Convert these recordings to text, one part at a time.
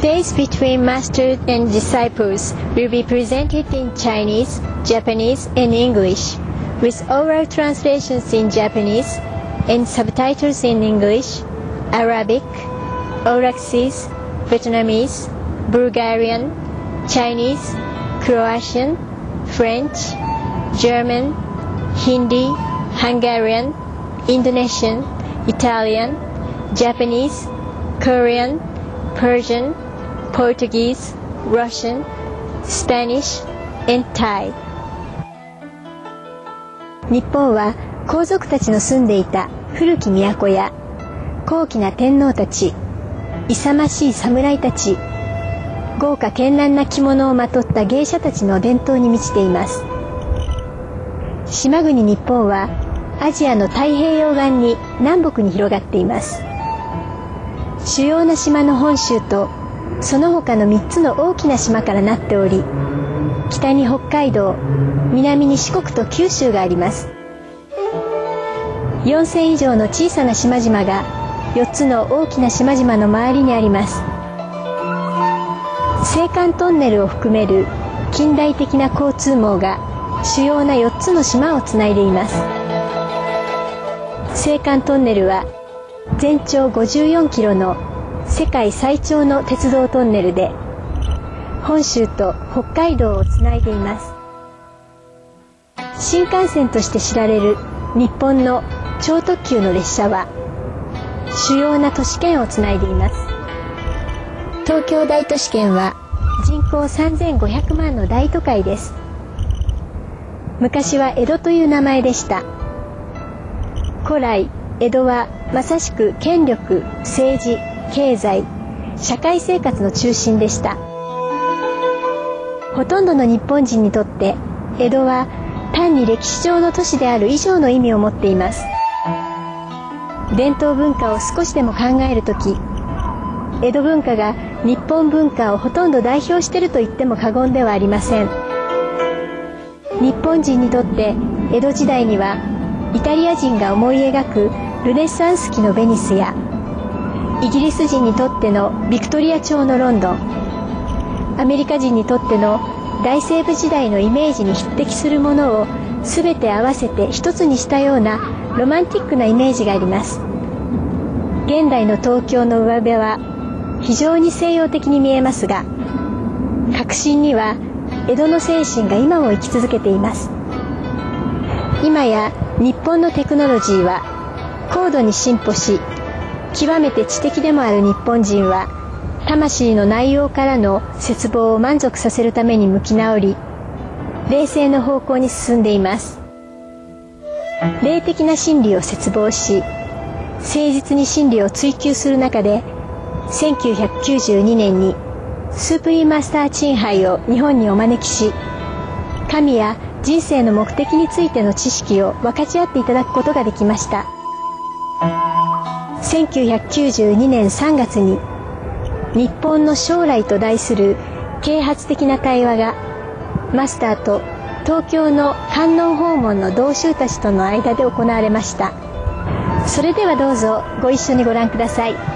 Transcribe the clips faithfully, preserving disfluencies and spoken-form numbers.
Today's between master and disciples will be presented in Chinese, Japanese, and English, with oral translations in Japanese and subtitles in English, Arabic, Auraxese, Vietnamese, Bulgarian, Chinese, Croatian, French, German, Hindi, Hungarian, Indonesian, Italian, Japanese, Korean, Persian, Portuguese, Russian, Spanish, and Thai。日本は皇族たちの住んでいた古き都や高貴な天皇たち、勇ましい侍たち、豪華絢爛な着物をまとった芸者たちの伝統に満ちています。島国日本はアジアの太平洋岸に南北に広がっています。主要な島の本州とその他のみっつの大きな島からなっており、北に北海道、南に四国と九州があります。よんせん以上の小さな島々がよっつの大きな島々の周りにあります。青函トンネルを含める近代的な交通網が主要なよっつの島をつないでいます。青函トンネルは全長ごじゅうよんキロの世界最長の鉄道トンネルで、本州と北海道をつないでいます。新幹線として知られる日本の超特急の列車は主要な都市圏をつないでいます。東京大都市圏は人口さんぜんごひゃくまんの大都会です。昔は江戸という名前でした。古来江戸はまさしく権力、政治、経済、社会生活の中心でした。ほとんどの日本人にとって江戸は単に歴史上の都市である以上の意味を持っています。伝統文化を少しでも考えるとき、江戸文化が日本文化をほとんど代表していると言っても過言ではありません。日本人にとって江戸時代にはイタリア人が思い描くルネサンス期のベニスや、イギリス人にとってのビクトリア朝のロンドン、アメリカ人にとっての大西部時代のイメージに匹敵するものを全て合わせて一つにしたようなロマンティックなイメージがあります。現代の東京の上辺は非常に西洋的に見えますが、核心には江戸の精神が今も生き続けています。今や日本のテクノロジーは高度に進歩し、極めて知的でもある日本人は魂の内容からの絶望を満足させるために向き直り、霊性の方向に進んでいます。霊的な真理を絶望し、誠実に真理を追求する中で、せんきゅうひゃくきゅうじゅうにねんにスープリーマスター珍杯を日本にお招きし、神や人生の目的についての知識を分かち合っていただくことができました。せんきゅうひゃくきゅうじゅうにねんさんがつに日本の将来と題する啓発的な対話がマスターと東京の観音訪問の同州たちとの間で行われました。それではどうぞご一緒にご覧ください。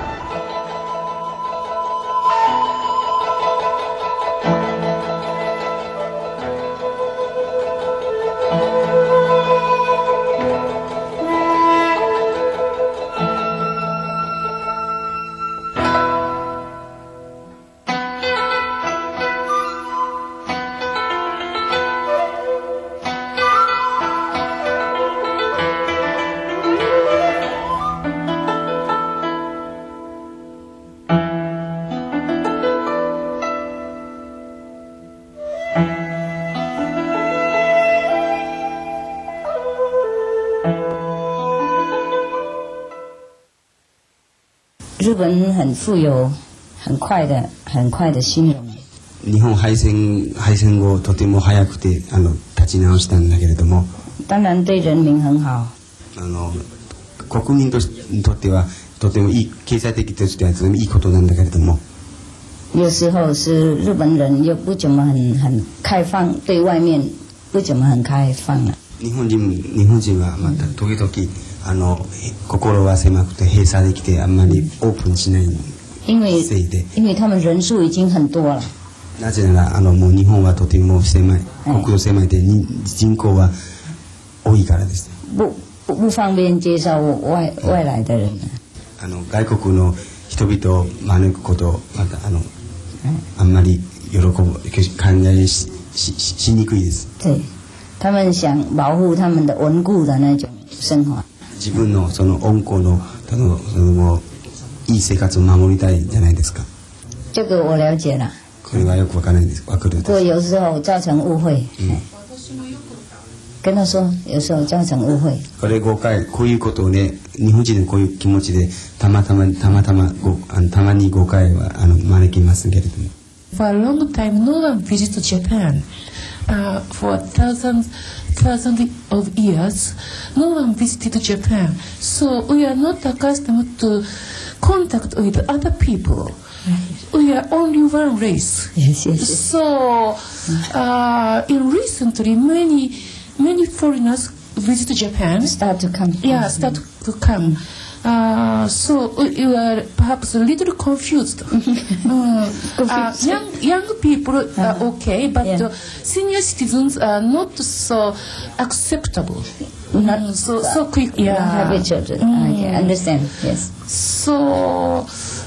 日本很富有、很快的、很快的兴隆。 日本敗戦敗戦後とても早くてあの立ち直したんだけれども、 当然对人民很好。 あの国民とにとってはとてもいい、経済的としてはとてもいいことなんだけれども、 有时候是日本人又不怎么很很开放，对外面不怎么很开放了。 日本人日本人はまた時々あの心は狭くて閉鎖できてあんまりオープンしない因为せいで。 因为他们人数已经很多了。 なぜならあのもう日本はとても狭い、国土狭いでに人口は多いからです。 不不不方便介绍外外来的人。 あの外国の人々を招くことまたあのあんまり喜ぶ考えしししにくいです。 对，他们想保护他们的稳固的那种生活。 自分のその温厚のそのそのもういい生活を守りたいじゃないですか。 这个我了解了。 これはよくわからないです。わかる。 不过有时候造成误会。嗯。跟他说，有时候造成误会。 これ誤解、こういうことをね、日本人のこういう気持ちでたまたまたまたまごあのたまに誤解はあの招きますけれども。 For a long time, no one visited Japan. Uh, for thousands, thousands of years, no one visited Japan. So we are not accustomed to contact with other people. We are only one race. Yes, yes, yes. So, uh, in recently, many many foreigners visit Japan. Start to come. Yeah, start to come. Uh, so you are perhaps a little confused. uh, uh, young young people are okay, but Yeah. uh, senior citizens are not so acceptable. Not Mm, so so quick. Not Yeah. habituated. Mm. I understand. Yes. So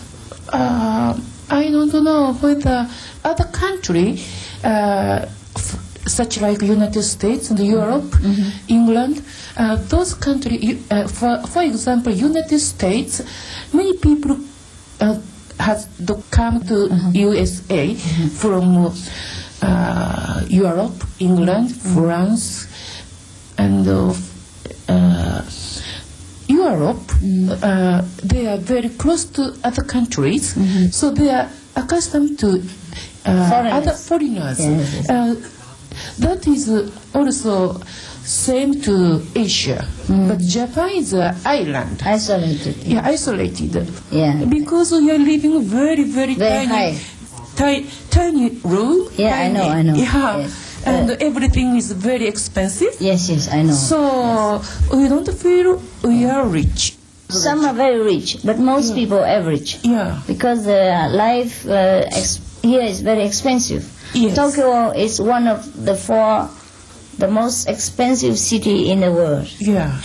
uh, I don't know whether other country, uh, f- such like United States and Europe, England, uh, those countries, uh, for, for example, United States, many people uh, have to come to U S A from uh, Europe, England, France, and uh, uh, Europe, uh, they are very close to other countries, so they are accustomed to uh, Foreigners. other foreigners. Yes, yes. Uh, that is uh, also same to Asia, but Japan is an island. Isolated. Yeah, isolated. Yeah. Because we are living very, very, Very tiny, high. ti- tiny room. Yeah, I tiny, know, I know. Yeah, Yes. and Uh, everything is very expensive. Yes, yes, I know. So we don't feel we are rich. Some are very rich, but most people average. Yeah. Because the life uh, ex- here is very expensive. Yes. Tokyo is one of the four, the most expensive city in the world. Yeah.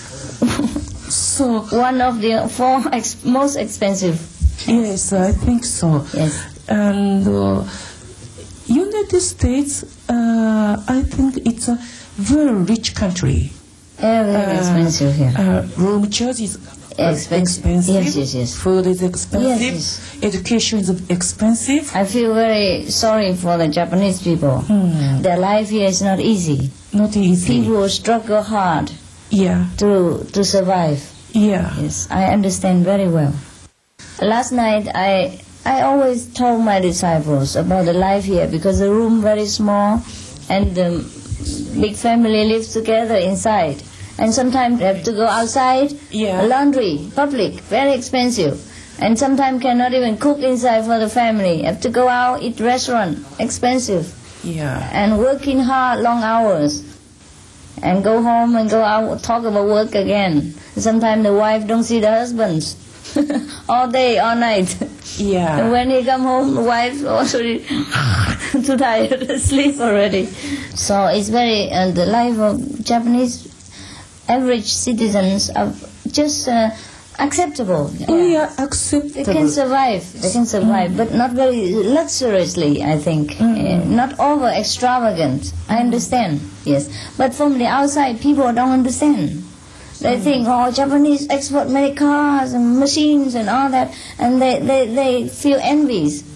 So One of the four ex- most expensive. yes, I think so. Yes. And uh, United States, uh, I think it's a very rich country. Very, very Uh, expensive here. Uh, room charge is uh, Expensive. expensive. Yes, yes, yes. Food is expensive. Yes, Education is expensive. I feel very sorry for the Japanese people. Hmm. Their life here is not easy. Not easy. People struggle hard Yeah. to to survive. Yeah. Yes, I understand very well. Last night, I I always told my disciples about the life here because the room very small, and the big family lives together inside. And sometimes they have to go outside. Yeah. Laundry, public, very expensive. And sometimes cannot even cook inside for the family. Have to go out, eat restaurant, expensive. Yeah. And working hard, long hours. And go home and go out, talk about work again. Sometimes the wife don't see the husbands. all day, all night. Yeah. And when he come home, the wife already too tired to sleep already. So it's very, uh, the life of Japanese average citizens are just uh, acceptable. We Yeah. are acceptable. They can survive, they can survive, but not very luxuriously, I think. Uh, not over extravagant. I understand, yes. But from the outside, people don't understand. They think, oh, Japanese export many cars and machines and all that, and they, they, they feel envies.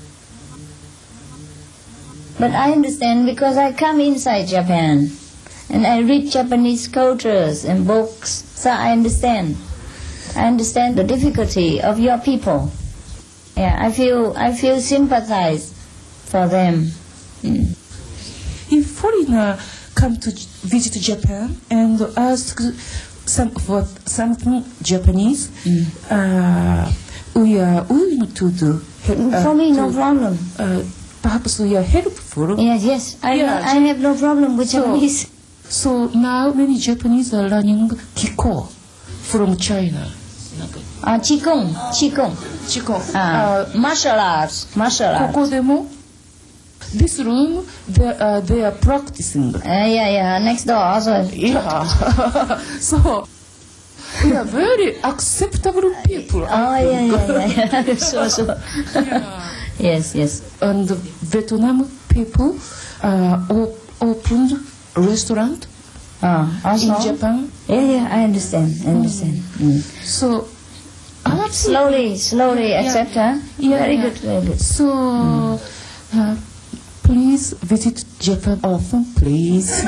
But I understand because I come inside Japan, and I read Japanese cultures and books, so I understand. I understand the difficulty of your people. Yeah, I feel I feel sympathize for them. Mm. If foreigner come to J- visit Japan and ask some for something Japanese, uh, we are willing to do. he- uh, For me, no to- problem. Uh, perhaps we are helpful. Yes, yes. I, Yeah, I have no problem with So- Japanese. So now many Japanese are learning Kiko from China. あ、気功、気功。 気功。 あ、martial arts、martial arts。 ここでも This room, they, uh, they are practicing. Uh, yeah, yeah, next door also. Yeah. So, we are very acceptable people. Oh, yeah, yeah, yeah, yeah. Sure, sure. Yeah. Yes, yes. And Vietnam people uh, op- opened restaurant Uh, also? in Japan. Yeah, yeah, I understand, I understand. Mm. So, other Slowly, slowly Yeah. accept, huh? Yeah, Very yeah. good, very good. So, Mm. uh, please visit Japan often, please.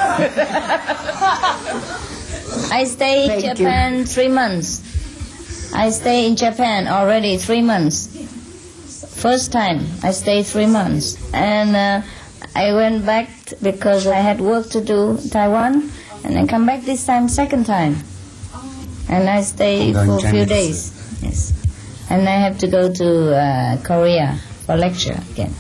I stay in Thank Japan three months. I stay in Japan already three months. First time I stayed three months, and uh, I went back t- because I had work to do in Taiwan, and I come back this time second time, and I stay for a few days. Yes, and I have to go to uh, Korea for lecture again.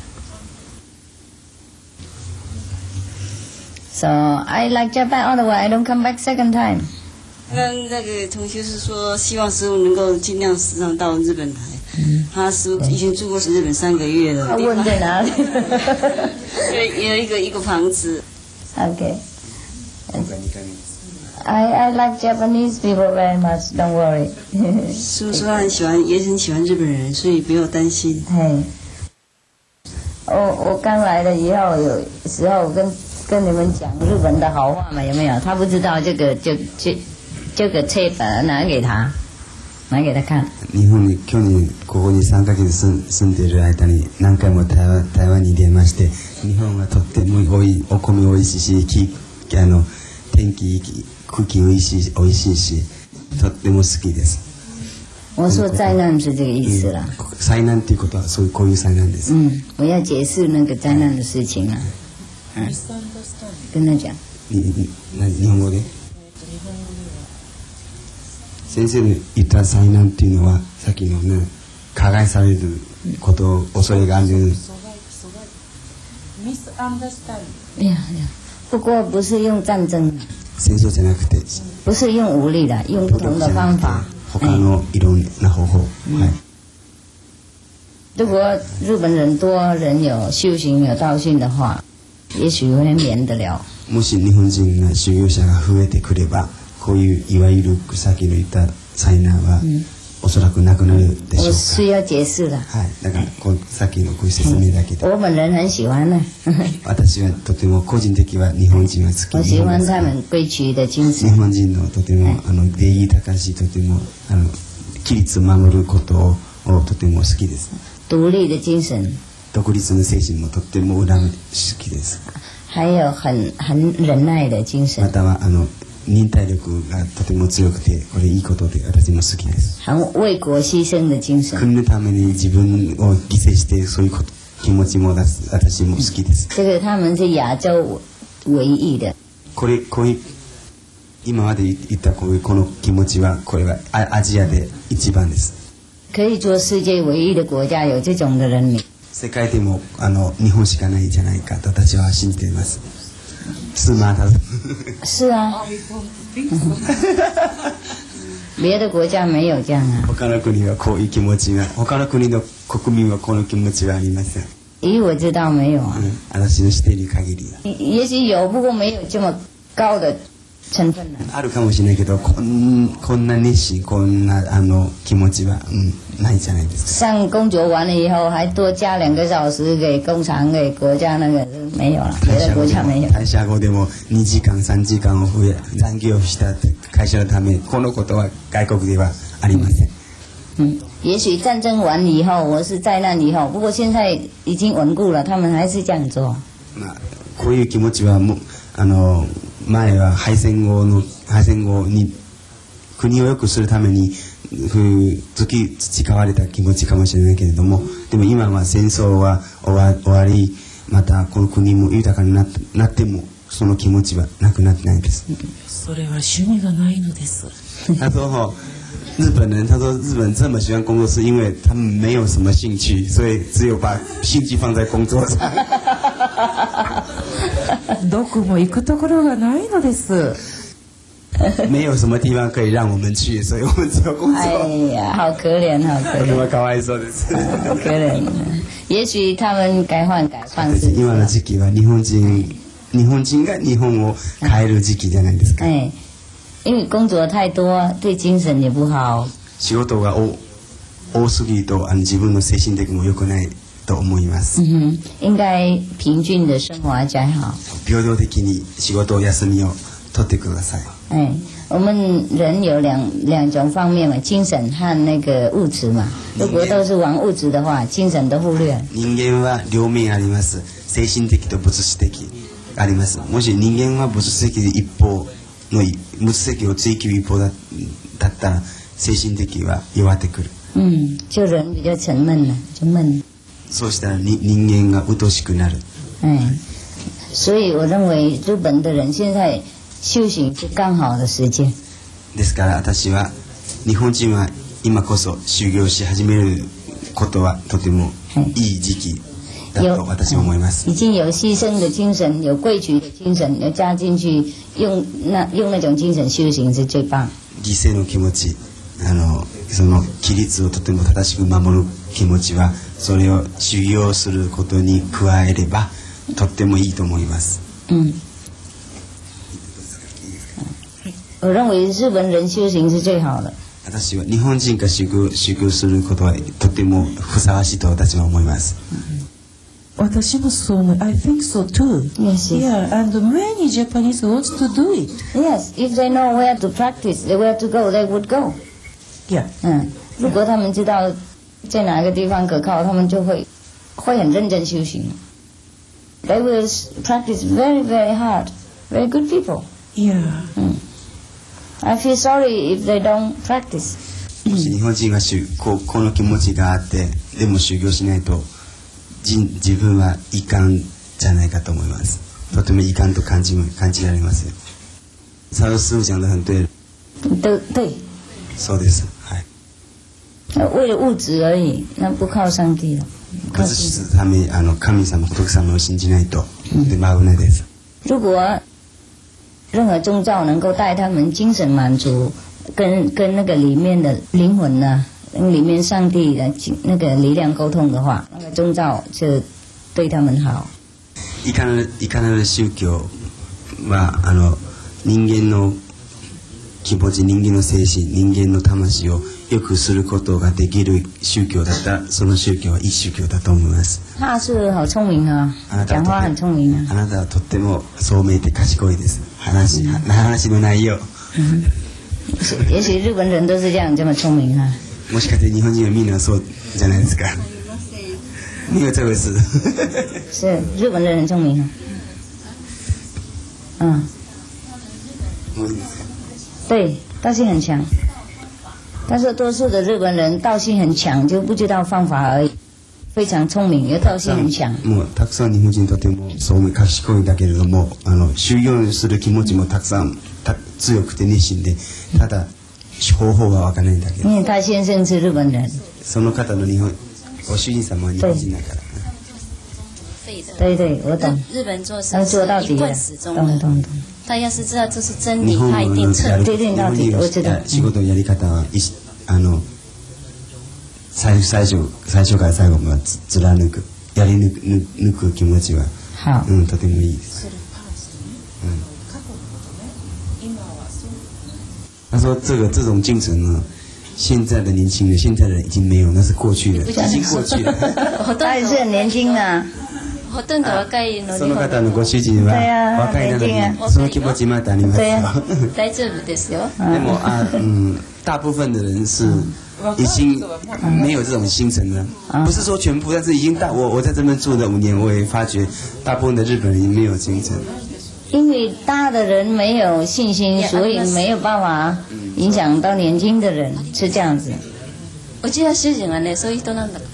So I like Japan. Otherwise, I don't come back second time. 刚刚那个同学是说，希望师傅能够尽量时常到日本来。嗯，他师傅已经住过日本三个月了。 他问在哪里？ 有有一个一个房子。 Okay. I I like Japanese people very much. Don't worry. 师傅说他很喜欢，也很喜欢日本人，所以不要担心。 嘿，我我刚来了以后，有时候跟跟你们讲日本的好话嘛，有没有？他不知道这个就就这个 tape 拿给他，拿给他看。 日本に去年ここにさんかげつ住住んでいる間に何回も台湾台湾に出まして、日本はとってもおいお米おいしいし、きあの天気いい空気おいしいおいしいし、とっても好きです。 我说灾难是这个意思啦。 災難っていうことはそういうこういう災難です。 嗯，我要解释那个灾難的事情啊。嗯，跟他讲。 にな日本語で。先生の言った災難っていうのはさっきのね、加害されること恐れがある。 いやいや、不過不是用戰爭， 戦争じゃなくて、 不是用武力的，用不同的方法。 他のいろんな方法。はい。 如果日本人多人有修行有道心的话，也許會免得了。 もし日本人が修行者が増えてくれば、こういういわゆるさっきの言った災難は、うん、おそらくなくなるでしょうか。 我需要解釋了。 はい。だからこうさっきのこういう説明だけで。 我本人很喜歡呢。 私はとても個人的は日本人は好き。 我喜歡他們歸曲的精神。 日本人のとても、はい、あの礼儀高しとてもあの規律を守ることをとても好きです。 獨立的精神。 独立の精神もとっても恨み好きです。 還有很很忍耐的精神。 またはあの忍耐力がとても強くて、これいいことで私も好きです。 很為国犧牲的精神。 国のために自分を犠牲してそういうこと気持ちも私も好きです。 这个他们是亞洲唯一的。 これこういう今まで言ったこういうこの気持ちはこれはアジアで一番です。 可以做世界唯一的国家有這種的人民。 世界でもあの日本しかないんじゃないかと私は信じています。是吗？他是啊。別的國家沒有這樣啊。 他の國はこういう気持ちが、他の國の國民はこの気持ちはありません。 咦，我知道沒有啊。 嗯、私の知っている限り。 也許有，不過沒有這麼高的成分啊。 あるかもしれないけど、こんこんな熱心、こんなあの気持ちは、うん、ないじゃないですか。 上工作完了以後，還多加兩個小時給工廠、給國家那個沒有了，別的國家沒有。 退社後でもにじかん、さんじかんを増え残業した会社のため、このことは外国ではありません。 嗯，也許戰爭完以後，我是災難以後，不過現在已經穩固了，他們還是這樣做。 まあ、こういう気持ちはもうあの前は敗戦後の敗戦後に国を良くするために培われた気持ちかもしれないけれども、でも今は戦争は終わ、終わり、またこの国も豊かになって、なってもその気持ちはなくなってないです。 それは趣味がないのです。 他說哈，日本人他說日本這麼喜歡工作是因為他們沒有什麼興趣，所以只有把興趣放在工作上。 どこも行くところがないのです。 没有什么地方可以让我们去，所以我们只有工作。 哎呀，好可怜，好可怜。 我かわいそうです。 好可怜。也許他們該換改方式。 今の時期は日本人日本人が日本を変える時期じゃないですか。 哎，因為工作太多，對精神也不好。 仕事が多多すぎるとあの自分の精神的も良くないと思います。 嗯哼，應該平均的生活才好。 平等的に仕事を休みを取ってください。 哎，我们人有两两种方面嘛，精神和那个物质嘛。如果都是玩物質的話，精神都忽略。 人間は両面あります。精神的と物質的あります。もし人間は物質的一方の物質的を追求一方だだったら精神的は弱ってくる。 嗯，就人比較沉悶了，就悶。 そうしたらに人間が疎しくなる。 哎，所以我認為日本的人現在修行是剛好的時間。 ですから私は日本人は今こそ修行し始めることはとてもいい時期だと私は思います。 已經有犧牲的精神，有貴取的精神，要加進去，用那用那種精神修行是最棒。 犠牲の気持ち、あのその規律をとても正しく守る気持ちは、それを修行することに加えればとってもいいと思います。 嗯。我認為日本人修行是最好的。 私は日本人が修行修行することはとてもふさわしいと私は思います。 私もそう思う。I think so too. Yes, yes. Yeah, and many Japanese want to do it. Yes, if they know where to practice, where to go, they would go. Yeah. 嗯，如果他們知道在哪個地方可靠，他們就會會很認真修行。They will practice very, very hard. Very good people. Yeah. 嗯。I feel sorry if they don't practice. もし日本人が修こうこの気持ちがあってでも修行しないと自自分はいかんじゃないかと思います。とてもいかんと感じ感じられます。サウス講得很对。 对对。 そうです。はい。 為了物質而已，那不靠上帝了。 不是他們あの神様仏様を信じないとでも危ないです。 如果任何宗教能夠帶他們精神滿足，跟跟那個裡面的靈魂呢，跟裡面上帝的那個力量溝通的話，那個宗教就對他們好。 いかなるいかなる宗教はあの人間の気持ち、人間の精神、人間の魂を良くすることができる宗教だったら、その宗教はいい宗教だと思います。 他是好聰明啊，講話很聰明啊。 あなたはとっても聡明で賢いです。話、うん、話の内容。 也許日本人都是這樣這麼聰明啊。 もしかして日本人はみんなそうじゃないですか。沒有這回事。 是日本人很聰明啊。嗯。對，道心很強。但是多數的日本人道心很強，就不知道方法而已。非常聰明，有道心很強。 もうたくさん日本人とてもそう賢いんだけれども、あの修行する気持ちもたくさんた強くて熱心で、ただ方法がわからないんだけど。 因為他先生是日本人。 その方の日本ご主人様は日本人だから。 對對，我懂。 日本做事做到底了，懂懂懂。 他要是知道这是真理，他一定彻底定到底。我知道。 仕事のやり方はあの最最初最初から最後まで貫くやり抜く抜く気持ちは、うん、とてもいいです。他說：“這個這種精神呢，現在的年輕人，現在的人已經沒有，那是過去的，已經過去了。” 他也是很年輕的。 ほとんど若いのに。 その方のご主人は若いなのに、その気持ちまたありますよ。 大丈夫ですよ。 でも啊，嗯，大部分的人是已經沒有這種精神了。不是說全部，但是已經大。我我在這邊住了五年，我也發覺大部分的日本人沒有精神。 因為大的人沒有信心，所以沒有辦法影響到年輕的人，是這樣子。 うちは主人はね、そういう人なんだから。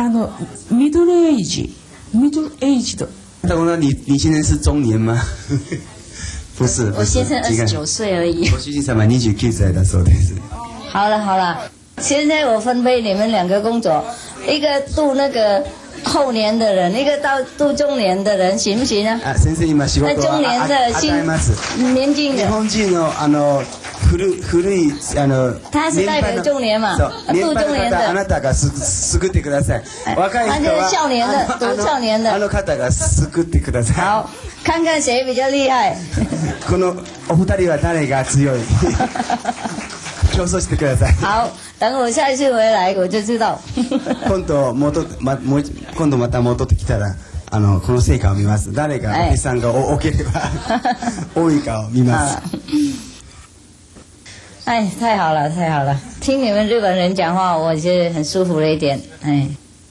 あのミドルエイジ。Middle aged。 大公，你你现在是中年吗？不是， 我先生二十九岁而已。 我主人様二十九歳だそうです。 好了好了，现在我分配你们兩個工作，一個度那個后年的人，一个到度中年的人，行不行啊？ あ先生今仕事を那中年的与新えます。 年轻人， 日本人のあの古古いあの他是代表中年嘛そう啊度年配の中年的方あなたがす救ってください。若い人は他就是少年的あの读少年的あの方が救ってください。 好，看看谁比较厉害。 このお二人は誰が強い？競争してください。 好，等我下一次回来我就知道。 今度戻ってまもう今度また戻ってきたらあのこの成果を見ます。誰がおじさんが多ければ多いかを見ます。 哎，太好了，太好了！听你们日本人讲话，我觉得很舒服了一点。哎，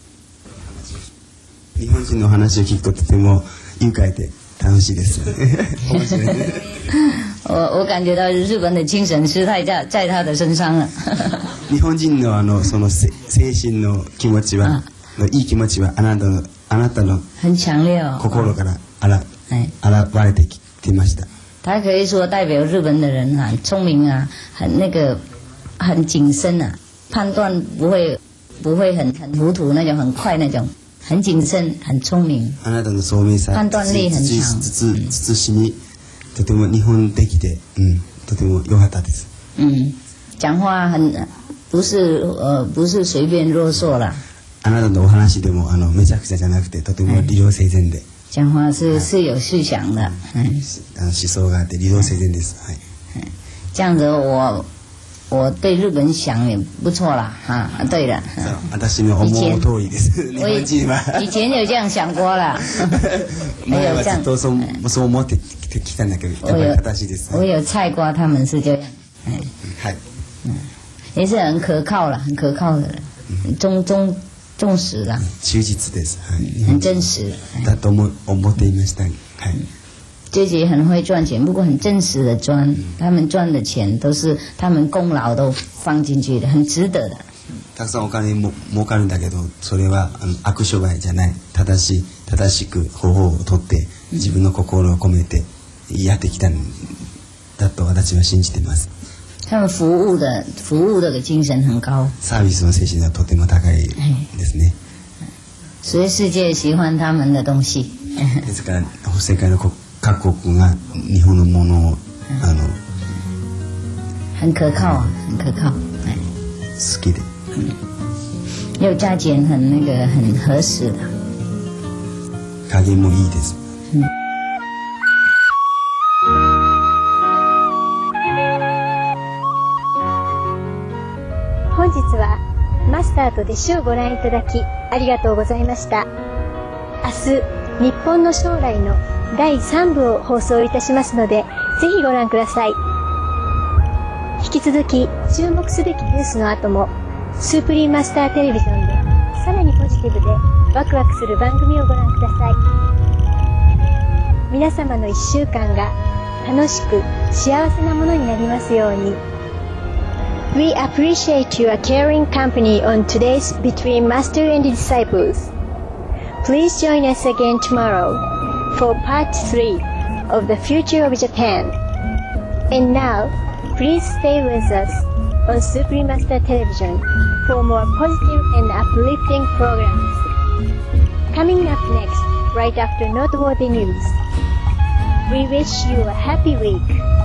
日本人の話を聞くととても愉快で楽しいです。面白いね。 我我感觉到日本的精神是在在在他的身上了。 日本人のあのそのせ精神の気持ちは、のいい気持ちはあなたのあなたの很强烈哦。 心からあら哎， 現れてきてました。 他可以说代表日本的人啊，聪明啊，很那个，很谨慎啊，判断不会不会很很糊涂那种，很快那种，很谨慎，很聪明。 あなたの聡明さ、 判断力很強。 つつつしみとても日本的で、うん、とても良かったです。 嗯，讲话很不是呃不是随便啰嗦啦。 あなたのお話でもあのめちゃくちゃじゃなくてとても理路整然で。 讲话是是有思想的，嗯， あの思想があって理路整然です。はい。 这样子我我对日本想也不错啦，啊，对了， 私の思う通りです。日我本人は以前有这样想过了， 前はずっとそうそう思ってきたんだけど、やっぱり正しいです。 我有菜瓜，他们是这样，哎， はい。 也是很可靠了，很可靠的人，忠忠忠实啦， 忠実です。はい。 很真实， だと思思っていました。はい。 自己很会赚钱，不过很真实的赚，他们赚的钱都是他们功劳都放进去的，很值得的。 たくさんお金も儲かるんだけど、それはあの悪商売じゃない。正しい正しく方法をとって自分の心を込めてやってきたんだと私は信じています。 他们服务的服务的精神很高， サービスの精神はとても高いですね。 所以世界喜欢他们的东西。 ですから世界の各国が日本のものをあの很可靠啊，很可靠，哎， 好きで。 又价钱很那个很合适的。 加減もいいです。 嗯。 本日はマスターと弟子をご覧いただきありがとうございました。明日、日本の将来のだいさんぶを放送いたしますので、ぜひご覧ください。引き続き注目すべきニュースの後も、スープリーマスターテレビジョンでさらにポジティブでワクワクする番組をご覧ください。皆様のいっしゅうかんが楽しく幸せなものになりますように。We appreciate your caring company on today's Between Master and Disciples. Please join us again tomorrow for part three of the future of Japan. And now, please stay with us on Supreme Master Television for more positive and uplifting programs. Coming up next, right after noteworthy news. We wish you a happy week.